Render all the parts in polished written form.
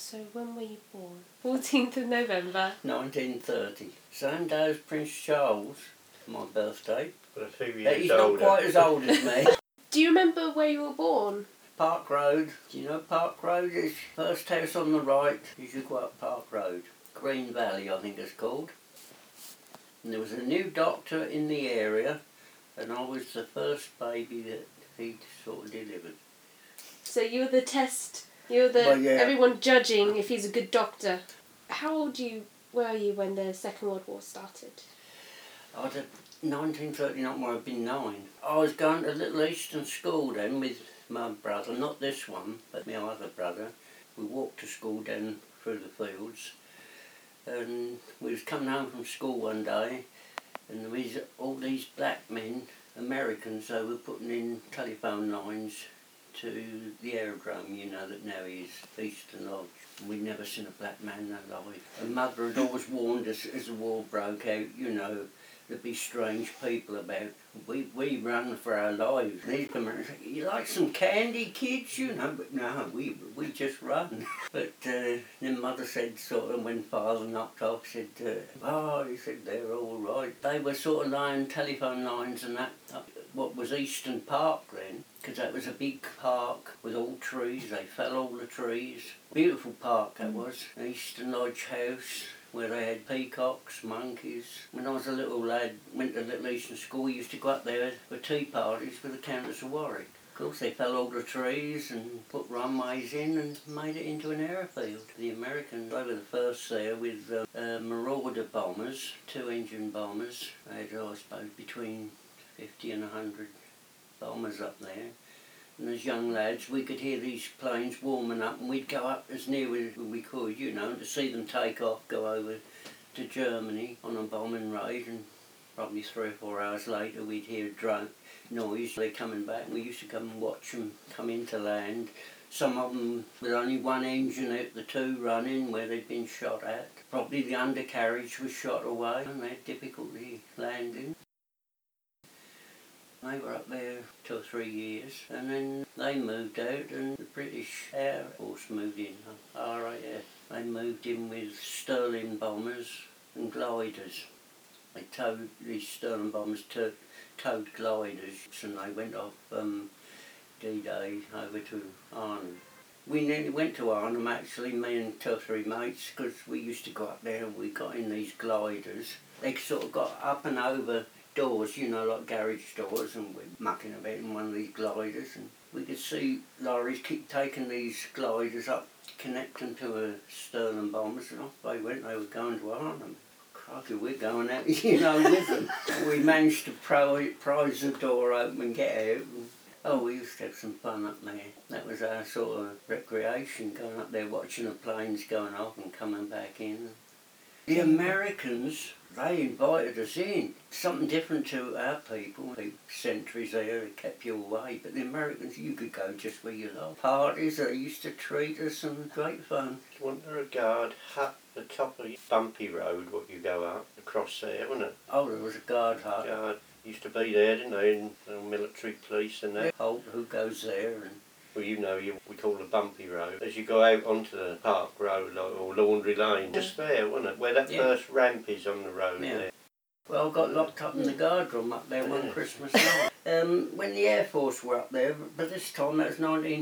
So when were you born? 14th of November. 1930. Same day as Prince Charles, my birthday. But a few But years he's older. not quite as old as me. Do you remember where you were born? Park Road. Do you know Park Road? It's first house on the right as you go up Park Road. Green Valley, I think it's called. And there was a new doctor in the area, and I was the first baby that he sort of delivered. So you were the test. You were the Well, yeah. everyone judging if he's a good doctor. How old were you when the Second World War started? I was at 1939, where I'd been 9. I was going to Little Eastern School then with my brother, not this one, but my other brother. We walked to school down through the fields, and we was coming home from school one day, and there was all these black men, Americans, they were putting in telephone lines to the aerodrome, you know, that now is Eastern Lodge. We'd never seen a black man alive. And Mother had always warned us as the war broke out, you know, there'd be strange people about. We run for our lives. They'd come around and say, you like some candy, kids? You know, but no, we just run. But then Mother said, sort of, when Father knocked off, said, he said, they're all right. They were sort of laying telephone lines and that, up what was Eastern Park then, because that was a big park with all trees. They fell all the trees. Beautiful park that was. Eastern Lodge House, where they had peacocks, monkeys. When I was a little lad, went to Little Eastern School, we used to go up there for tea parties with the Countess of Warwick. Of course, they fell all the trees and put runways in and made it into an airfield. The Americans, they were the first there with Marauder bombers, 2-engine bombers. They had, I suppose, between 50 and 100 bombers up there. And as young lads, we could hear these planes warming up, and we'd go up as near as we could, you know, to see them take off, go over to Germany on a bombing raid, and probably 3 or 4 hours later we'd hear a drone noise. They're coming back, and we used to come and watch them come into land. Some of them with only one engine out, the 2 running where they'd been shot at. Probably the undercarriage was shot away, and they had difficulty landing. They were up there 2 or 3 years, and then they moved out, and the British Air Force moved in, RAF. They moved in with Sterling bombers and gliders. They towed, these Sterling bombers towed gliders, and they went off D-Day over to Arnhem. We nearly went to Arnhem, actually, me and 2 or 3 mates, because we used to go up there and we got in these gliders. They sort of got up and over doors, you know, like garage doors, and we're mucking about in one of these gliders, and we could see lorries keep taking these gliders up, connect them to a Sterling bombers, and off they went. They were going to Arnhem. Crikey, we're going out, you know, with them. We managed to prise the door open and get out. And, we used to have some fun up there. That was our sort of recreation, going up there watching the planes going off and coming back in. The Americans, they invited us in. Something different to our people. The sentries there, they kept you away. But the Americans, you could go just where you love. Parties, they used to treat us, and great fun. Wasn't there a guard hut at the top of Bumpy Road, what you go up, across there, wasn't it? Oh, there was a guard hut. Guard used to be there, didn't they, in military police and that. Holt, who goes there, and well, you know, we call it Bumpy Road. As you go out onto the Park Road or Laundry Lane, just there, wasn't it? Where that first ramp is on the road there. Well, I got locked up in the guard room up there one Christmas night. When the Air Force were up there, but this time, that was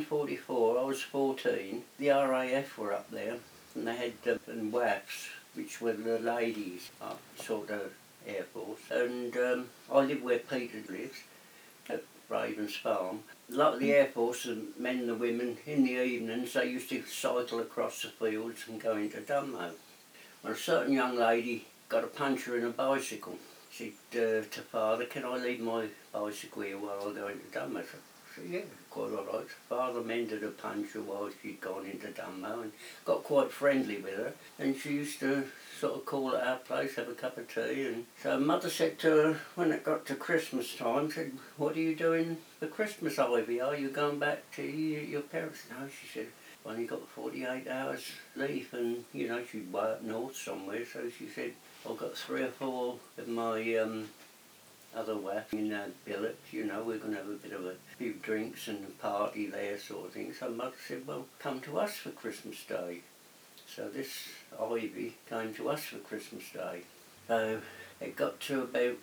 1944, I was 14, the RAF were up there, and they had WAFs, which were the ladies, sort of Air Force, and I lived where Peter lives, at Ravens Farm. A lot of the Air Force, the men and the women, in the evenings, they used to cycle across the fields and go into Dunmow. Well, a certain young lady got a puncture in a bicycle. She said to Father, can I leave my bicycle here while I go into Dunmow? I said, yeah, quite all right. Father mended a puncture while she'd gone into Dunmow and got quite friendly with her. And she used to sort of call at our place, have a cup of tea. And so Mother said to her, when it got to Christmas time, said, what are you doing for Christmas, Ivy? Are you going back to your parents? No, she said, I've only got 48 hours leave, and, you know, she'd way up north somewhere. So she said, I've got 3 or 4 of my other WAF in that billet, you know, we're going to have a bit of a few drinks and a party there, sort of thing. So Mother said, well, come to us for Christmas Day. So this Ivy came to us for Christmas Day. So it got to about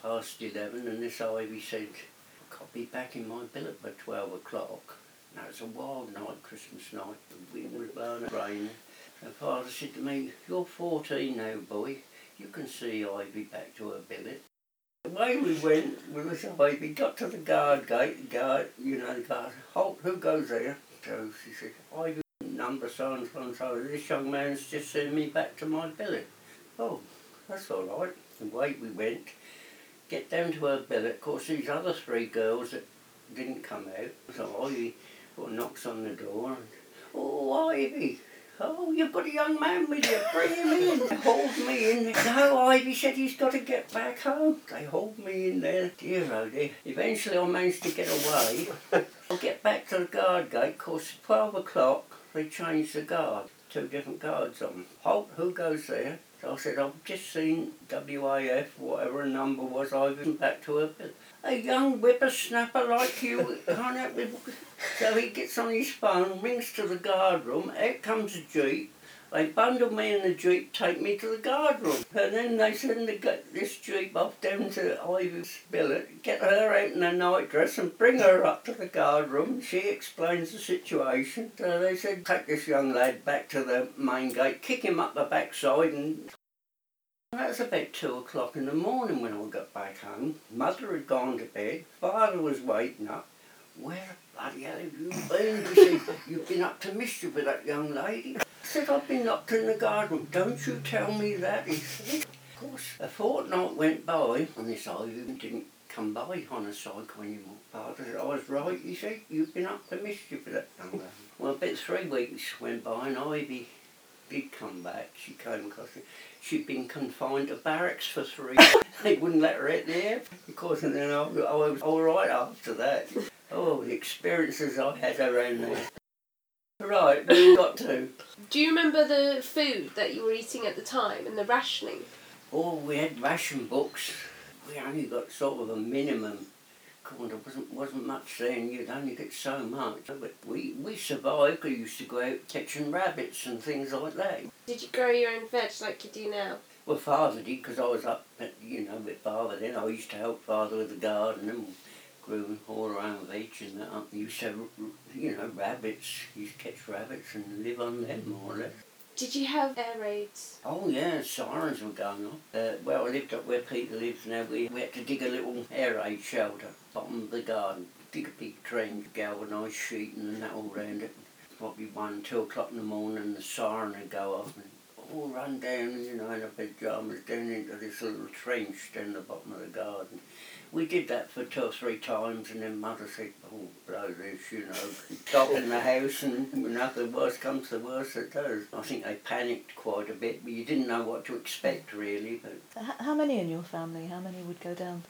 11:30 and this Ivy said, I'll be back in my billet by 12 o'clock. Now it's a wild night, Christmas night, the wind was blowing and raining. So Father said to me, you're 14 now, boy, you can see Ivy back to her billet. Away we went with this Ivy, got to the guard gate, the guard, the guard, halt, who goes there? So she said, Ivy, number so and so and so, this young man's just sending me back to my billet. Oh, that's all right. Away we went, get down to her billet. Of course, these other 3 girls that didn't come out, so Ivy knocks on the door and, oh, Ivy, oh, you've got a young man with you, bring him in. They hauled me in. No, Ivy said he's got to get back home. They hauled me in there. Dear, oh dear. Eventually I managed to get away. I'll get back to the guard gate. Of course, 12 o'clock, they changed the guard. 2 different guards on. Halt, who goes there? So I said, I've just seen WAF, whatever the number was, I went back to her. A young whippersnapper like you can't help it. So he gets on his phone, rings to the guard room, out comes a jeep. They bundle me in the jeep, take me to the guard room. And then they send this jeep off down to Ivy's billet, get her out in a nightdress and bring her up to the guard room. She explains the situation. So they said, take this young lad back to the main gate, kick him up the backside and... That was about 2 o'clock in the morning when I got back home. Mother had gone to bed, Father was waking up. Where the bloody hell have you been? He said, you've been up to mischief with that young lady. I said, I've been locked in the garden. Don't you tell me that, he said. Of course, a fortnight went by and this Ivy didn't come by on a cycle anymore. Father said, I was right, he said, you've been up to mischief with that young lady. Well, about 3 weeks went by and Ivy did come back. She came across it. She'd been confined to barracks for 3 years. They wouldn't let her out there. Of course, and then I was all right after that. Oh, the experiences I had around there. Right, we got to. Do you remember the food that you were eating at the time and the rationing? Oh, we had ration books. We only got sort of a minimum. God, there wasn't much then, you'd only get so much. But we survived. We used to go out catching rabbits and things like that. Did you grow your own veg like you do now? Well, Father did, because I was up, with Father then. I used to help Father with the garden and grew all around veg and that. We used to have, rabbits. Used to catch rabbits and live on them, more or less. Did you have air raids? Oh yeah, sirens were going on. I lived up where Peter lives now. We had to dig a little air raid shelter, bottom of the garden. Dig a big trench, galvanised sheet and that all round it. Probably 1, 2 o'clock in the morning and the siren would go off and all run down, in our pyjamas down into this little trench down the bottom of the garden. We did that for 2 or 3 times and then Mother said, oh, blow this, stop in the house and if the worst comes to the worst it does. I think they panicked quite a bit, but you didn't know what to expect really. But how many in your family? How many would go down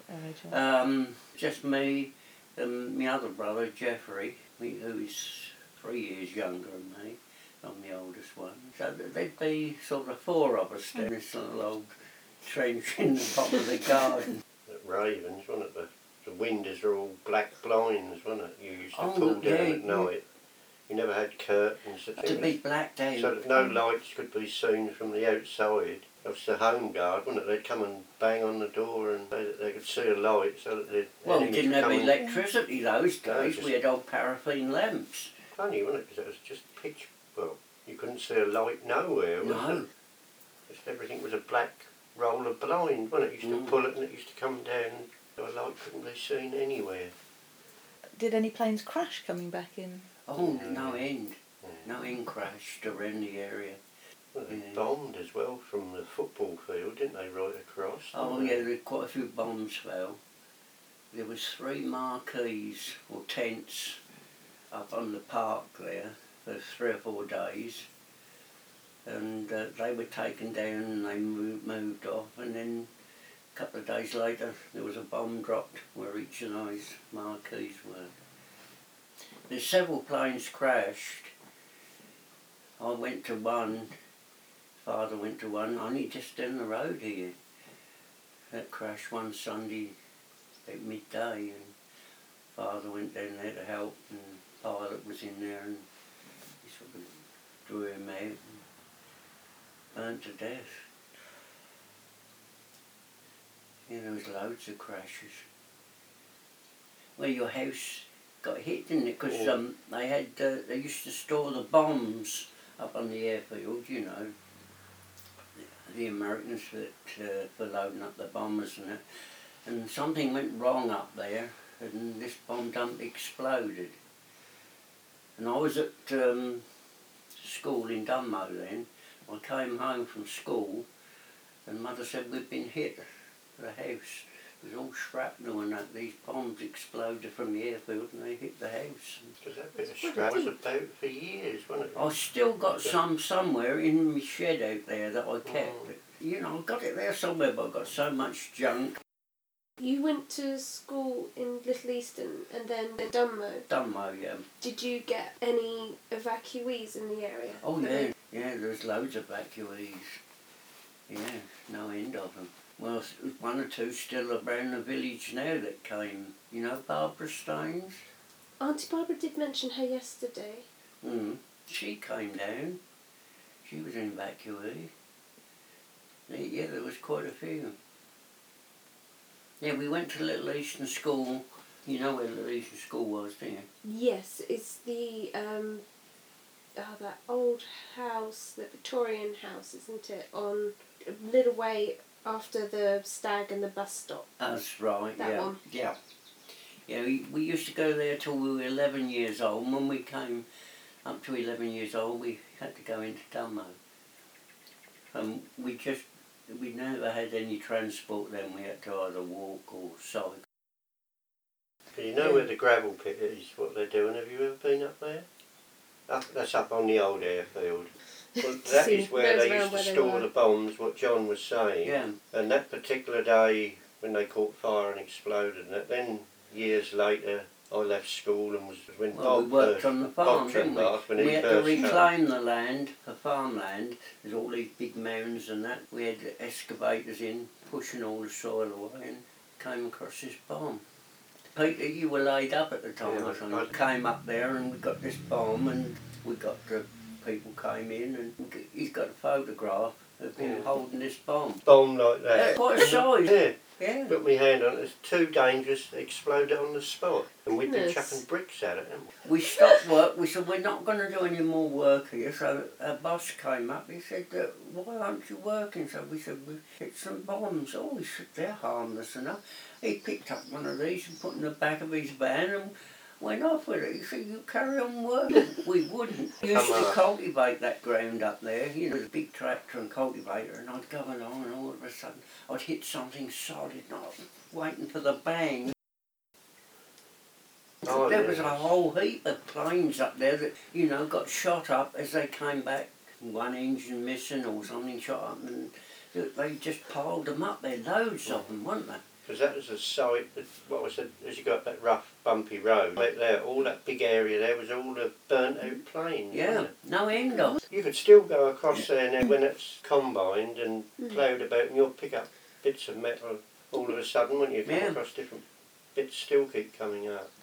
RHL? Just me and my other brother, Jeffrey, who is 3 years younger than me. I'm the oldest one. So there'd be sort of 4 of us down this little old trench in the bottom of the garden. At Ravens, wasn't it? The windows are all black blinds, wasn't it? You used to pull down at night. You never had curtains. To be blacked out. So that no lights could be seen from the outside. That was the home guard, wasn't it? They'd come and bang on the door and they could see a light so that they'd... Well, we didn't have electricity those days. We had old paraffin lamps. Funny, wasn't it? Because it was just pitch... Well, you couldn't see a light nowhere, was No. it? Just everything was a black roll of blind, wasn't it? You used to pull it and it used to come down. A light couldn't be seen anywhere. Did any planes crash coming back in? Oh, no end. No end crashed around the area. Well, they bombed as well from the football field, didn't they, right across? Oh yeah, there were quite a few bombs fell. There was 3 marquees or tents up on the park there for 3 or 4 days. And they were taken down and they moved off, and then a couple of days later there was a bomb dropped where each of those marquees were. There's several planes crashed. I went to one, Father went to one, only just down the road here. That crashed one Sunday at midday, and Father went down there to help, and Pilot was in there and he sort of drew him out. burnt to death. Yeah, there was loads of crashes. Well, your house got hit, didn't it? Because they used to store the bombs up on the airfield, you know. The Americans for loading up the bombers and that. And something went wrong up there, and this bomb dump exploded. And I was at school in Dunmow then. I came home from school, and Mother said we'd been hit. The house was all shrapnel and that. These bombs exploded from the airfield and they hit the house. Because that bit of scrap was about for years, wasn't it? I've still got some somewhere in my shed out there that I kept. You know, I got it there somewhere, but I've got so much junk. You went to school in Little Easton and then in Dunmow. Dunmow, yeah. Did you get any evacuees in the area? Oh yeah, yeah, there's loads of evacuees. Yeah, no end of them. Well, one or two still around the village now that came. You know Barbara Stones? Auntie Barbara did mention her yesterday. She came down. She was an evacuee. Yeah, there was quite a few. Yeah, we went to Little Easton School. You know where Little Easton School was, don't you? Yes, it's the that old house, the Victorian house, isn't it? On a little way after the Stag and the bus stop. That's right, that yeah. One. Yeah. Yeah, we used to go there till we were 11 years old. And when we came up to 11 years old, we had to go into Dunmow. And we never had any transport then. We had to either walk or cycle. You know where the gravel pit is, what they're doing? Have you ever been up there? That's up on the old airfield. Well, that is where they used to store the bombs, what John was saying. Yeah. And that particular day when they caught fire and exploded, and that, then years later I left school and was when we worked on the farm, didn't we? We had to reclaim the land for farmland. There's all these big mounds and that. We had excavators in, pushing all the soil away, and came across this bomb. Peter, you were laid up at the time, I think. I came up there and we got this bomb, and we got the people came in, and he's got a photograph of him holding this bomb. Bomb like that? Yeah, quite a size. Yeah. Yeah. Put my hand on it, it's too dangerous, it exploded on the spot. And we'd been chucking bricks at it, haven't we? We stopped work, we said we're not going to do any more work here, so a boss came up, he said, why aren't you working? So we said, we've hit some bombs. Oh, he said, they're harmless enough. He picked up one of these and put it in the back of his van and went off with it. He said, you carry on working. We wouldn't. We used to cultivate that ground up there, you know, the big tractor and cultivator, and I'd go along and all of a sudden I'd hit something solid and I was waiting for the bang. There was a whole heap of planes up there that, you know, got shot up as they came back. One engine missing or something shot up, and they just piled them up there, loads of them, weren't they? Because that was a site, what was it, as you got that rough, bumpy road, right there, all that big area there was all the burnt out plains. Yeah, no end of. You could still go across there now when it's combined and ploughed about, and you'll pick up bits of metal all of a sudden when you come across different bits still keep coming up.